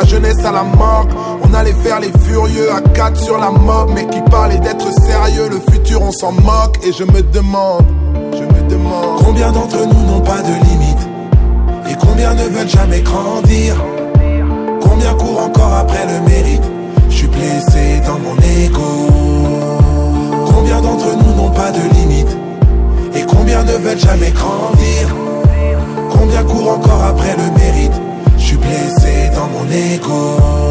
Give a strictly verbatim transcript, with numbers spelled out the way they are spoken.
jeunesse à la morgue. On allait faire les furieux à quatre sur la mob, mais qui parlait d'être sérieux, le futur on s'en moque. Et je me demande, je me demande combien d'entre nous n'ont pas de limite, et combien ne veulent jamais grandir. Combien courent encore après le mérite. Je suis blessé dans mon ego. Combien d'entre nous n'ont pas de limite, et combien ne veulent jamais grandir. Combien courent encore après le mérite. Je suis blessé dans mon ego.